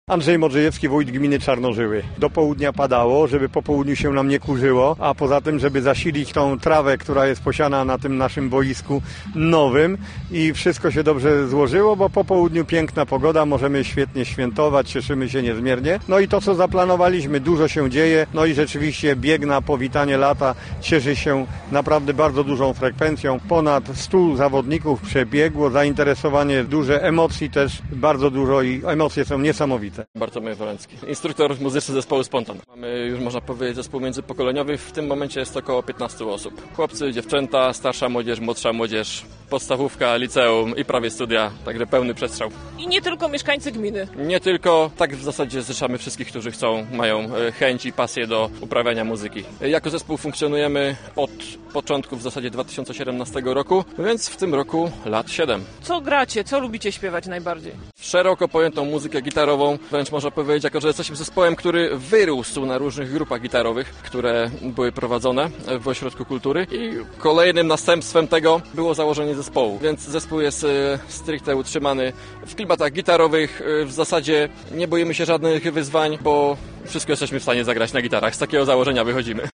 Andrzej Modrzejewski, wójt gminy Czarnożyły. Do południa padało, żeby po południu się nam nie kurzyło, a poza tym, żeby zasilić tą trawę, która jest posiana na tym naszym boisku nowym i wszystko się dobrze złożyło, bo po południu piękna pogoda, możemy świetnie świętować, cieszymy się niezmiernie. No i to, co zaplanowaliśmy, dużo się dzieje, no i rzeczywiście bieg na powitanie lata cieszy się naprawdę bardzo dużą frekwencją. Ponad 100 zawodników przebiegło, zainteresowanie duże, emocji też bardzo dużo i emocje są niesamowite. Bartłomiej Wolencki, instruktor muzyczny zespołu Spontan. Mamy już, można powiedzieć, zespół międzypokoleniowy. W tym momencie jest około 15 osób. Chłopcy, dziewczęta, starsza młodzież, młodsza młodzież, podstawówka, liceum i prawie studia, także pełny przestrzał. I nie tylko mieszkańcy gminy. Nie tylko, tak w zasadzie zrzeszamy wszystkich, którzy mają chęć i pasję do uprawiania muzyki. Jako zespół funkcjonujemy od początku w zasadzie 2017 roku, więc w tym roku lat 7. Co gracie? Co lubicie śpiewać najbardziej? Szeroko pojętą muzykę gitarową, wręcz można powiedzieć, jako że jesteśmy zespołem, który wyrósł na różnych grupach gitarowych, które były prowadzone w Ośrodku Kultury i kolejnym następstwem tego było założenie zespołu, więc zespół jest stricte utrzymany w klimatach gitarowych, w zasadzie nie boimy się żadnych wyzwań, bo wszystko jesteśmy w stanie zagrać na gitarach, z takiego założenia wychodzimy.